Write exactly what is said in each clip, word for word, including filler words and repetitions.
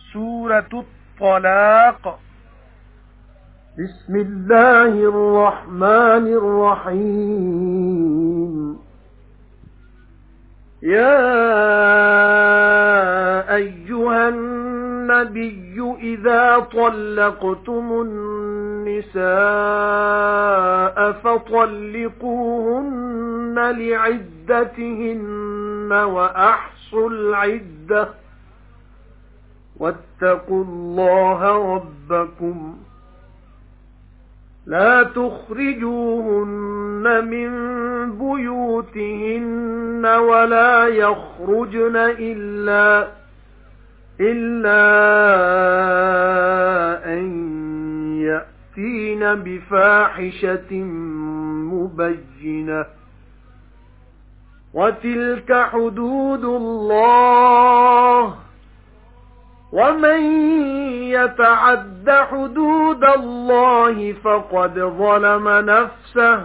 سورة الطلاق. بسم الله الرحمن الرحيم. يا أيها النبي إذا طلقتم النساء فطلقوهن لعدتهن وأحصوا العدة واتقوا الله ربكم لا تخرجوهن من بيوتهن ولا يخرجن إلا إلا أن يأتين بفاحشة مبينة وتلك حدود الله ومن يتعد حدود الله فقد ظلم نفسه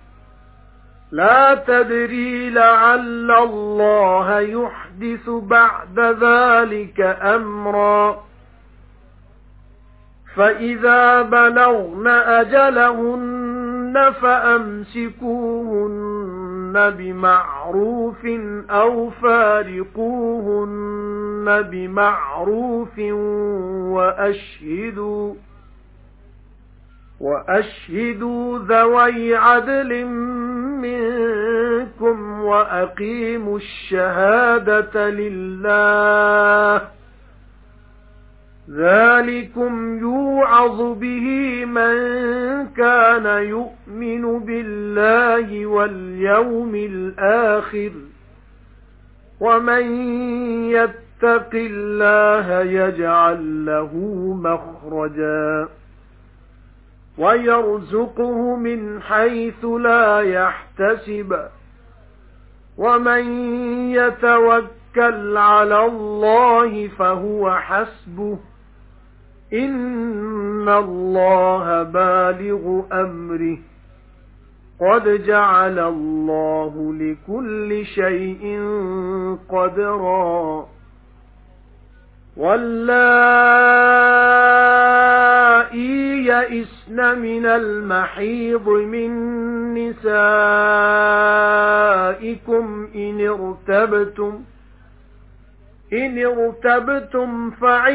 لا تدري لعل الله يحدث بعد ذلك أمرا فإذا بلغن أجلهن فأمسكوهن بمعروف أو فارقوهن بمعروف وأشهدوا وأشهدوا ذوي عدل منكم وأقيموا الشهادة لله ذلكم يوعظ به من كان يؤمن بالله واليوم الآخر ومن يتق الله يجعل له مخرجا ويرزقه من حيث لا يحتسب ومن يتوكل على الله فهو حسبه إن الله بالغ أمره قد جعل الله لكل شيء قدرا واللائي يئسن من المحيض من نسائكم إن ارتبتم إن ارتبتم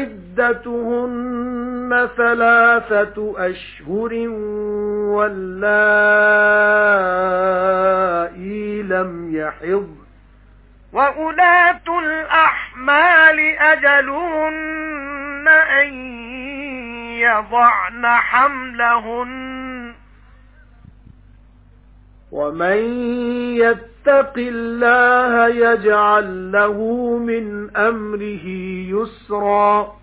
فعدتهن ثلاثة أشهر واللائي لم يحضن وَأُولَاتُ الْأَحْمَالِ أَجَلُهُنَّ أَن يَضَعْنَ حَمْلَهُنَّ وَمَن يَتَّقِ اللَّهَ يَجْعَل لَّهُ مِنْ أَمْرِهِ يُسْرًا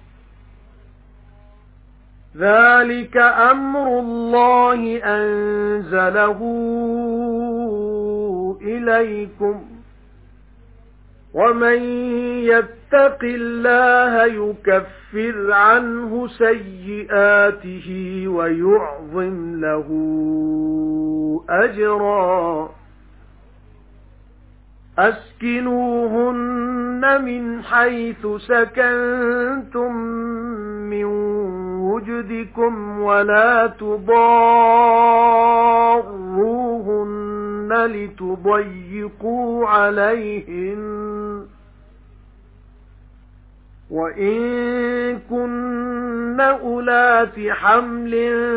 ذَلِكَ أَمْرُ اللَّهِ أَنزَلَهُ إِلَيْكُمْ وَمَن يَتَّقِ اللَّهَ يُكَفِّرْ عَنْهُ سَيِّئَاتِهِ وَيُعْظِمْ لَهُ أَجْرًا أَسْكِنُوهُنَّ مِنْ حَيْثُ سَكَنْتُمْ مِنْ وُجْدِكُمْ وَلَا تُضَارُّوهُنَّ لِتُضَيِّقُوا عَلَيْهِنَّ وَإِن كُنَّ أُولَاتِ حَمْلٍ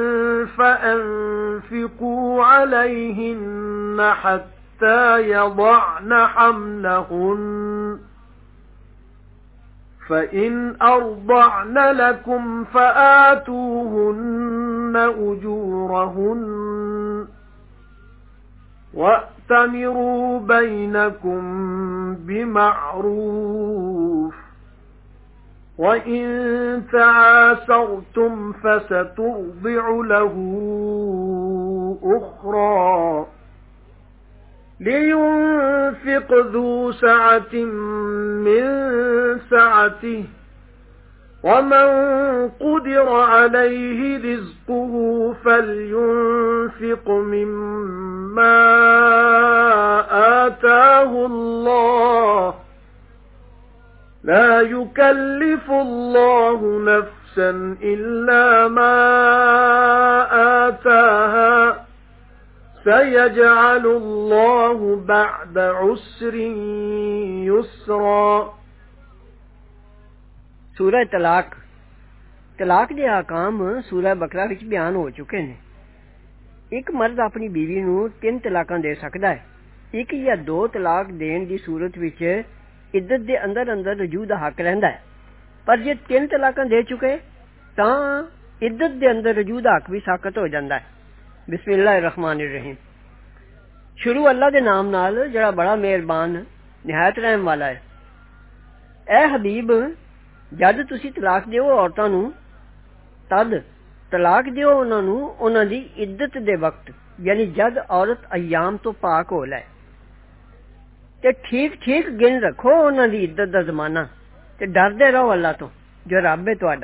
فَأَنفِقُوا عَلَيْهِنَّ حَتَّى يَضَعْنَ حَمْلَهُنَّ فَإِنْ أَرْضَعْنَ لَكُمْ فَآتُوهُنَّ أُجُورَهُنَّ وَأْتَمِرُوا بَيْنَكُمْ بِمَعْرُوفٍ وَإِن تَعَاسَرْتُمْ فَسَتُرْضِعُ لَهُ أُخْرَى لِيُنْفِقْ ذُو سَعَةٍ مِنْ سَعَتِهِ وَمَنْ قُدِرَ عَلَيْهِ رِزْقُهُ فَلْيُنْفِقْ مِمَّا آتَاهُ اللَّهُ لا يكلف الله نفسا إلا ما آتاها سيجعل الله بعد عسر يسرا सूरह तलाक तलाक ਦੇ ahkam ਸੂਰਾ ਬਕਰਾ ਵਿੱਚ ਬਿਆਨ ਹੋ ਚੁੱਕੇ ਨੇ। ਇੱਕ ਮਰਦ ਆਪਣੀ ਬੀਵੀ ਨੂੰ ਤਿੰਨ ਤਲਾਕਾਂ ਦੇ ਸਕਦਾ ਹੈ। ਇੱਕ ਜਾਂ ਦੋ ਤਲਾਕ ਦੇਣ ਦੀ ਸੂਰਤ ਵਿੱਚ ਇੱਜ਼ਤ ਦੇ ਅੰਦਰ ਅੰਦਰ ਰਜੂ ਦਾ ਹੱਕ ਰਹਿੰਦਾ ਹੈ, ਪਰ ਜੇ ਤਿੰਨ ਤਲਾਕਾਂ ਦੇ ਚੁੱਕੇ ਤਾਂ ਇੱਜ਼ਤ ਦੇ ਅੰਦਰ ਰਜੂ ਦਾ ਹੱਕ ਵੀ ਸਾਕਤ ਹੋ ਜਾਂਦਾ ਹੈ। ਬਿਸਮਿਲ੍ਲਾਹਿਰ ਰਹਿਮਾਨਿਰ ਰਹੀਮ। ਸ਼ੁਰੂ ਅੱਲਾ ਦੇ ਨਾਮ ਨਾਲ ਜਿਹੜਾ ਬੜਾ ਮਿਹਰਬਾਨ ਨਿਹਾਇਤ ਰਹਿਮ ਵਾਲਾ ਹੈ। ਐ ਹਬੀਬ, ਜਦ ਤੁਸੀਂ ਤਲਾਕ ਦਿਓ ਔਰਤਾਂ ਨੂੰ ਤਦ ਤਲਾਕ ਦਿਓ ਉਹਨਾਂ ਨੂੰ ਉਹਨਾਂ ਦੀ ਇੱਜ਼ਤ ਦੇ ਵਕਤ, ਯਾਨੀ ਜਦ ਔਰਤ ਅਯਾਮ ਤੋਂ ਪਾਕ ਹੋ ਲੈ, ਤੇ ਠੀਕ ਠੀਕ ਗਿਣ ਰੱਖੋ ਉਹਨਾਂ ਦੀ ਇੱਜ਼ਤ ਦਾ ਜ਼ਮਾਨਾ, ਤੇ ਡਰਦੇ ਰਹੋ ਅੱਲਾ ਤੋਂ ਜੋ ਰੱਬ ਹੈ ਤੁਹਾਡਾ।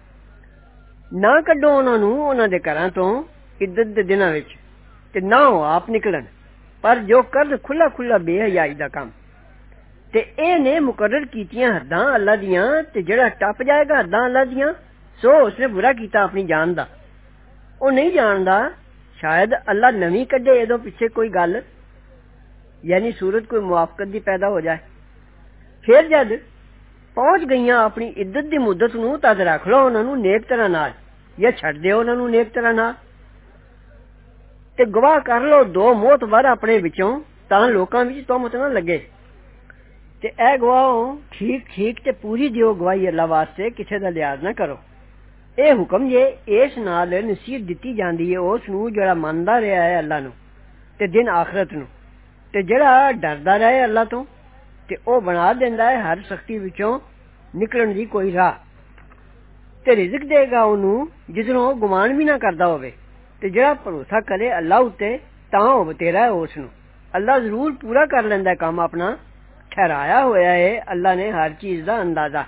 ਨਾ ਕੱਢੋ ਉਹਨਾਂ ਨੂੰ ਉਹਨਾਂ ਦੇ ਘਰਾਂ ਤੋਂ ਇੱਜ਼ਤ ਦੇ ਦਿਨਾਂ ਵਿੱਚ, ਤੇ ਨਾ ਉਹ ਆਪ ਨਿਕਲਣ, ਪਰ ਜੋ ਕਰਨ ਖੁੱਲਾ ਖੁੱਲਾ ਬੇਹਯਾਈ ਦਾ ਕੰਮ। ਤੇ ਇਹ ਨੇ ਮੁਕਰਰ ਕੀਤੀਆਂ ਹੱਦਾਂ ਅੱਲਾ ਦੀਆਂ, ਤੇ ਜਿਹੜਾ ਟੱਪ ਜਾਏਗਾ ਹੱਦਾਂ ਅੱਲਾ ਦੀਆਂ ਸੋ ਉਸਨੇ ਬੁਰਾ ਕੀਤਾ ਆਪਣੀ ਜਾਨ ਦਾ। ਉਹ ਨਹੀਂ ਜਾਣਦਾ ਸ਼ਾਇਦ ਅੱਲਾ ਨਵੀਂ ਕੱਢੇ ਇਹਦੋਂ ਪਿੱਛੇ ਕੋਈ ਗੱਲ, ਯਾਨੀ ਸੂਰਤ ਕੋਈ ਮੁਆਫਕਤ ਦੀ ਪੈਦਾ ਹੋ ਜਾਏ। ਫਿਰ ਜਦ ਪਹੁੰਚ ਗਈਆਂ ਆਪਣੀ ਇੱਜ਼ਤ ਦੀ ਮੁੱਦਤ ਨੂੰ ਤਦ ਰੱਖ ਲਓ ਉਹਨਾਂ ਨੂੰ ਨੇਕ ਤਰ੍ਹਾਂ ਨਾਲ, ਜਾਂ ਛੱਡ ਦਿਓ ਉਹਨਾਂ ਨੂੰ ਨੇਕ ਤਰ੍ਹਾਂ ਨਾਲ, ਤੇ ਗਵਾਹ ਕਰ ਲਓ ਦੋ ਮੋਤਬਰ ਆਪਣੇ ਵਿੱਚੋਂ, ਤਾਂ ਲੋਕਾਂ ਵਿੱਚ ਤੋਹਮਤ ਨਾ ਲੱਗੇ। ਤੇ ਇਹ ਗਵਾਹ ਠੀਕ ਠੀਕ ਤੇ ਪੂਰੀ ਦਿਓ ਗਵਾਹੀ ਅੱਲਾ ਵਾਸਤੇ, ਕਿਸੇ ਦਾ ਲਿਹਾਜ਼ ਨਾ ਕਰੋ। ਇਹ ਹੁਕਮ ਜੇ ਇਸ ਨਾਲ ਨਸੀਹਤ ਦਿੱਤੀ ਜਾਂਦੀ ਹੈ ਉਸ ਨੂੰ ਜਿਹੜਾ ਮੰਨਦਾ ਰਿਹਾ ਹੈ ਅੱਲਾ ਨੂੰ ਤੇ ਦਿਨ ਆਖਰਤ ਨੂੰ, ਤੇ ਜਿਹੜਾ ਡਰਦਾ ਰਹੇ ਅੱਲਾ ਤੋਂ, ਤੇ ਉਹ ਬਣਾ ਦਿੰਦਾ ਹੈ ਹਰ ਸਖਤੀ ਵਿੱਚੋਂ ਨਿਕਲਣ ਦੀ ਕੋਈ ਰਾਹ, ਤੇ ਰਿਜ਼ਕ ਦੇਗਾ ਉਹਨੂੰ ਜਿਸਨੂੰ ਗੁਮਾਨ ਵੀ ਨਾ ਕਰਦਾ ਹੋਵੇ। ਤੇ ਜਿਹੜਾ ਭਰੋਸਾ ਕਰੇ ਅੱਲਾ ਉੱਤੇ ਤਾਂ ਉਹ ਬਤੇਰਾ ਹੈ ਉਸ ਨੂੰ। ਅੱਲਾ ਜ਼ਰੂਰ ਪੂਰਾ ਕਰ ਲੈਂਦਾ ਕੰਮ ਆਪਣਾ, ਠਹਿਰਾਇਆ ਹੋਇਆ ਹੈ ਅੱਲਾ ਨੇ ਹਰ ਚੀਜ਼ ਦਾ ਅੰਦਾਜ਼ਾ।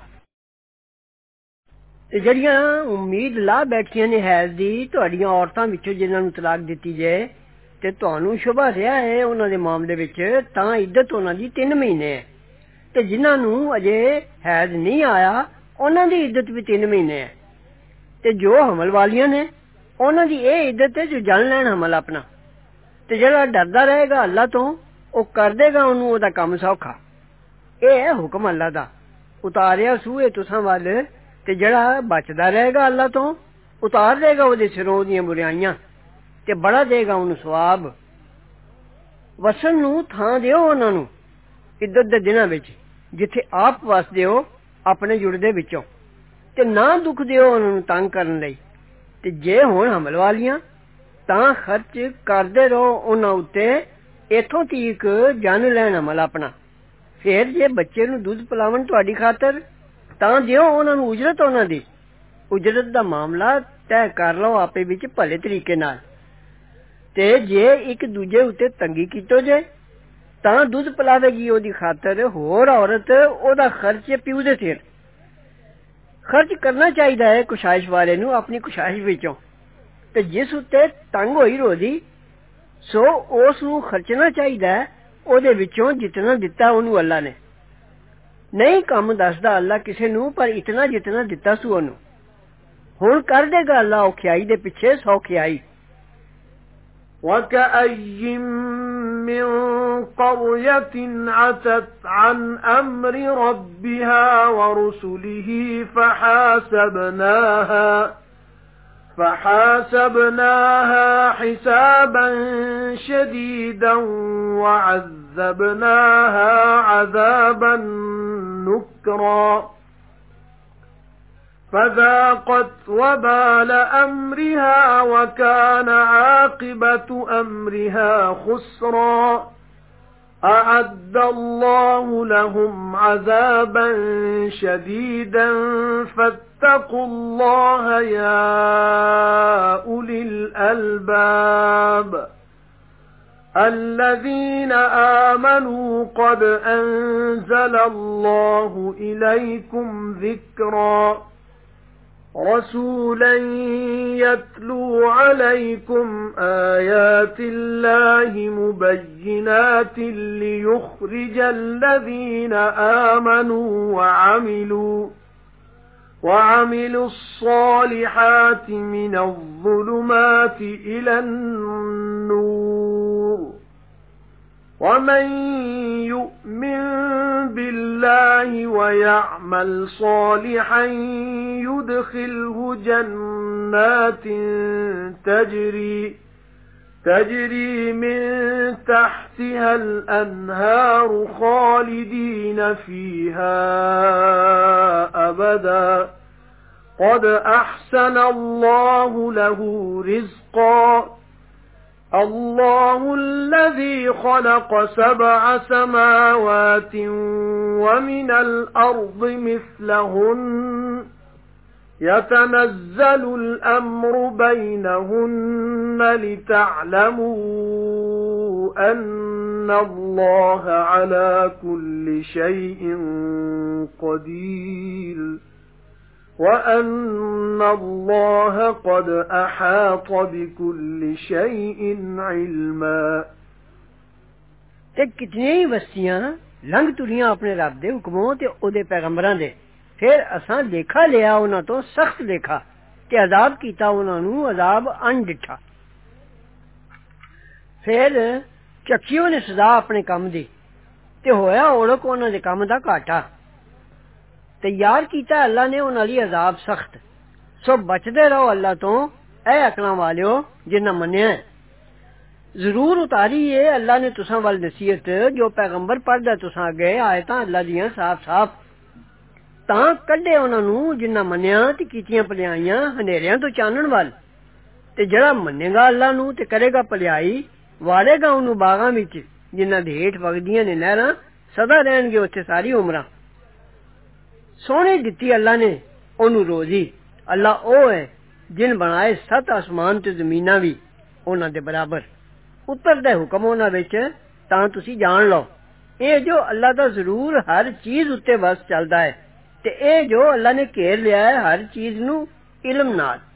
ਤੇ ਜਿਹੜੀਆਂ ਉਮੀਦ ਲਾ ਬੈਠੀਆਂ ਨੇ ਹੈਜ਼ ਦੀ ਤੁਹਾਡੀਆਂ ਔਰਤਾਂ ਵਿੱਚੋਂ ਜਿਨ੍ਹਾਂ ਨੂੰ ਤਲਾਕ ਦਿੱਤੀ ਜਾਏ, ਤੇ ਤੁਹਾਨੂੰ ਸ਼ੁਬਾ ਰਿਹਾ ਹੈ ਉਹਨਾਂ ਦੇ ਮਾਮਲੇ ਵਿੱਚ, ਤਾਂ ਇੱਜ਼ਤ ਉਹਨਾਂ ਦੀ ਤਿੰਨ ਮਹੀਨੇ ਹੈ। ਤੇ ਜਿਨ੍ਹਾਂ ਨੂੰ ਅਜੇ ਹੈਜ਼ ਨਹੀਂ ਆਇਆ ਉਹਨਾਂ ਦੀ ਇੱਜ਼ਤ ਵੀ ਤਿੰਨ ਮਹੀਨੇ ਹੈ। ਤੇ ਜੋ ਹਮਲ ਵਾਲੀਆਂ ਨੇ ਉਹਨਾਂ ਦੀ ਇਹ ਇੱਜ਼ਤ ਹੈ ਜੋ ਜਾਣ ਲੈਣ ਹਮਲ ਆਪਣਾ। ਤੇ ਜਿਹੜਾ ਡਰਦਾ ਰਹੇਗਾ ਅੱਲਾ ਤੋਂ ਉਹ ਕਰ ਦੇਗਾ ਉਹਨੂੰ ਉਹਦਾ ਕੰਮ ਸੌਖਾ। ਇਹ ਹੈ ਹੁਕਮ ਅੱਲਾ ਦਾ ਉਤਾਰਿਆ ਸੂਏ ਤੁਸਾਂ ਵੱਲ, ਤੇ ਜਿਹੜਾ ਬਚਦਾ ਰਹੇਗਾ ਅੱਲਾ ਤੋਂ ਉਤਾਰ ਦੇਗਾ ਉਹਦੇ ਸਿਰੋਂ ਦੀਆਂ ਬੁਰਾਈਆਂ, ਤੇ ਬੜਾ ਦੇਗਾ ਉਹਨੂੰ ਸਵਾਬ। ਵਸਣ ਨੂੰ ਥਾਂ ਦਿਓ ਉਹਨਾਂ ਨੂੰ ਇੱਜ਼ਤ ਦੇ ਦਿਨਾਂ ਵਿੱਚ, ਜਿੱਥੇ ਆਪ ਵਸਦੇ ਹੋ ਆਪਣੇ ਜੁੜਦੇ ਵਿੱਚੋਂ, ਤੇ ਨਾ ਦੁੱਖ ਦਿਓ ਉਹਨਾਂ ਨੂੰ ਤੰਗ ਕਰਨ ਲਈ। ਤੇ ਜੇ ਹੋਣ ਹਮਲ ਵਾਲੀਆਂ ਤਾਂ ਖਰਚ ਕਰਦੇ ਰਹੋ ਉਹਨਾਂ ਉੱਤੇ ਇੱਥੋਂ ਤੀਕ ਜਨ ਲੈਣ ਅਮਲ ਆਪਣਾ। ਫਿਰ ਜੇ ਬੱਚੇ ਨੂੰ ਦੁੱਧ ਪਿਲਾਵਣ ਤੁਹਾਡੀ ਖਾਤਰ ਤਾਂ ਦਿਓ ਉਹਨਾਂ ਨੂੰ ਉਜਰਤ, ਉਹਨਾਂ ਦੀ ਉਜਰਤ ਦਾ ਮਾਮਲਾ ਤੈਅ ਕਰ ਲਓ ਆਪੇ ਵਿੱਚ ਭਲੇ ਤਰੀਕੇ ਨਾਲ। ਤੇ ਜੇ ਇੱਕ ਦੂਜੇ ਉੱਤੇ ਤੰਗੀ ਕੀਤੋ ਜੇ ਤਾਂ ਦੁੱਧ ਪਿਲਾਵੇਗੀ ਉਹਦੀ ਖਾਤਰ ਹੋਰ ਔਰਤ, ਉਹਦਾ ਖਰਚ ਪਿਓ ਦੇ ਸਿਰ। ਖਰਚ ਕਰਨਾ ਚਾਹੀਦਾ ਹੈ ਕੁਸ਼ਾਇਸ਼ ਵਾਲੇ ਨੂੰ ਆਪਣੀ ਕੁਸ਼ਾਇਸ਼ ਵਿੱਚੋਂ, ਤੇ ਜਿਸ ਉੱਤੇ ਤੰਗ ਹੋਈ ਰੋਜ਼ੀ ਸੋ ਉਸ ਨੂੰ ਖਰਚਣਾ ਚਾਹੀਦਾ ਹੈ ਉਹਦੇ ਵਿੱਚੋਂ ਜਿਤਨਾ ਦਿੱਤਾ ਉਹਨੂੰ ਅੱਲਾ ਨੇ। ਨਹੀਂ ਕੰਮ ਦੱਸਦਾ ਅੱਲਾ ਕਿਸੇ ਨੂੰ, ਪਰ ਇਤਨਾ ਜਿਤਨਾ ਦਿੱਤਾ ਸੂ ਉਹਨੂੰ। ਹੁਣ ਕਰ ਦੇਗਾ ਅੱਲਾ ਔਖਿਆਈ ਦੇ ਪਿੱਛੇ ਸੌਖਿਆਈ। وَكَأَيٍّ مِّن قَرْيَةٍ عَتَتْ عَنْ أَمْرِ رَبِّهَا وَرُسُلِهِ فَحَاسَبْنَاهَا فَحَاسَبْنَاهَا حِسَابًا شَدِيدًا وَعَذَّبْنَاهَا عَذَابًا نُكْرًا فَذَاقَتْ وَبَالَ أَمْرِهَا وَكَانَ عَاقِبَةُ أَمْرِهَا خُسْرًا أَعَدَّ اللَّهُ لَهُمْ عَذَابًا شَدِيدًا فَاتَّقُوا اللَّهَ يَا أُولِي الْأَلْبَابِ الَّذِينَ آمَنُوا قَدْ أَنزَلَ اللَّهُ إِلَيْكُمْ ذِكْرًا رسولا يتلو عليكم آيات الله مبينات ليخرج الذين آمنوا وعملوا وعملوا الصالحات من الظلمات إلى النور ومن يؤمن بالله ويعمل صالحا يدخله جنات تجري تجري من تحتها الأنهار خالدين فيها أبدا قد أحسن الله له رزقا الله الذي خلق سبع سماوات ومن الأرض مثلهن يتنزل الأمر بينهن لتعلموا أن الله على كل شيء قدير وأن الله قد أحاط بكل شيء علما تے کتنی وستیاں لنگ تریاں اپنے رب دے حکموں تے او دے پیغمبراں دے پھر اساں دیکھا لیا انہاں تو سخت دیکھا تے عذاب کیتا انہاں نو عذاب ان ڈٹھا پھر چکیوں نے سزا اپنے کم دی تے ہویا اوڑک انہاں دے کم دا گھاٹا تیار کیتا اللہ نے انہاں لئی عذاب سخت سو بچدے رہو اللہ تو اے عقلاں والیو جنہاں منیا ہے ضرور اتاری ہے اللہ نے تساں وال نصیحت جو پیغمبر پڑھدا تساں گئے آیتاں اللہ دیاں صاف صاف تاں کڈے انہاں نو جنہاں منیا تے کیتیاں پلیائیاں ہنیریاں تو چانن وال تے جڑا منے گا اللہ نو تے کرے گا پلیائی واڑے گا اونوں باغاں وچ جنہاں دے ہیٹھ وگدیاں نے نہراں سدا رہن گے اوتھے ساری عمراں سونے دتی اللہ نے اونوں روزی اللہ او ہے جن بنائے سات آسمان تے زمیناں وی انہاں دے برابر اتر دے حکم انہاں وچ تاں تسی جان لو اے جو اللہ دا ضرور ہر چیز اتے بس چلدا ہے تے اے جو اللہ نے گھیر لیا ہے ہر چیز نو علم نال